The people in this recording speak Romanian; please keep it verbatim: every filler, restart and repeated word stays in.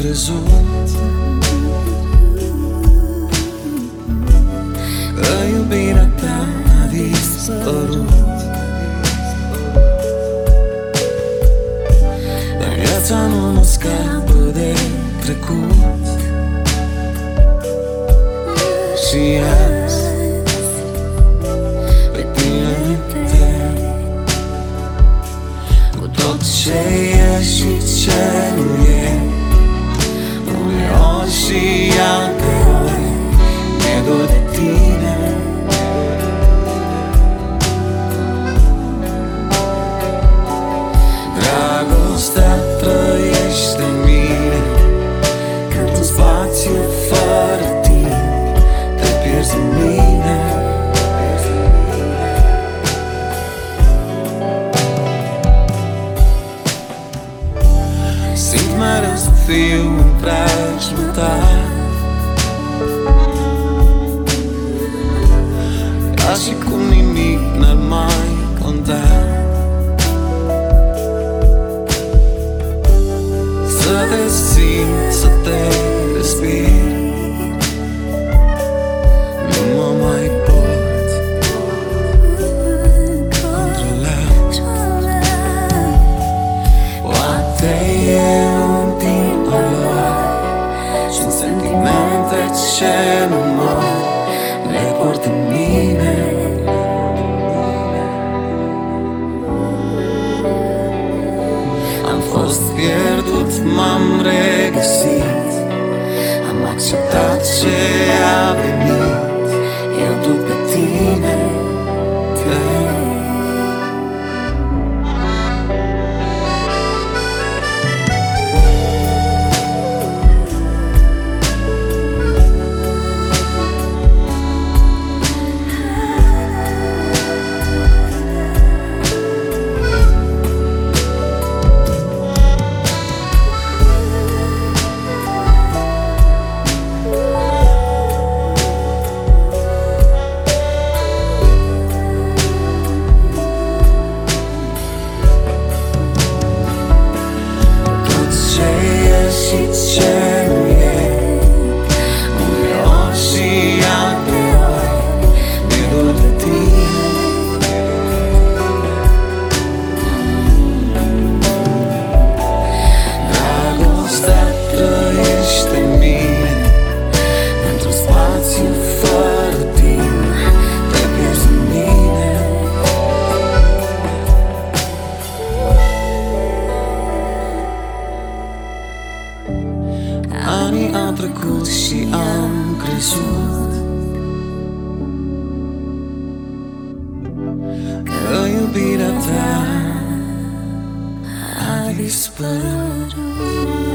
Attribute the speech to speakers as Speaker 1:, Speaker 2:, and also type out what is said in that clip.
Speaker 1: crezut că iubirea ta a dispărut, dar viața nu mă scapă de trecut. Și azi pe tine te, cu tot ce e și ce nu e, uneori și alteori mi-e dor de tine. Dragostea trăiește în mine, cât un spațiu fără timp, te pierzi în mine. Simt mereu să fiu în preajma ta, ca și cum nimic n-ar mai conta. Să te simt, să te respir, nu mă mai pot controla. Poate e un timp lor și sentimente ce nu mor, le port în mine. Am fost pierdut, m-am regăsit, am acceptat ce a venit, eu duc pe tine. Anii au trecut și am crezut că iubirea ta a dispărut.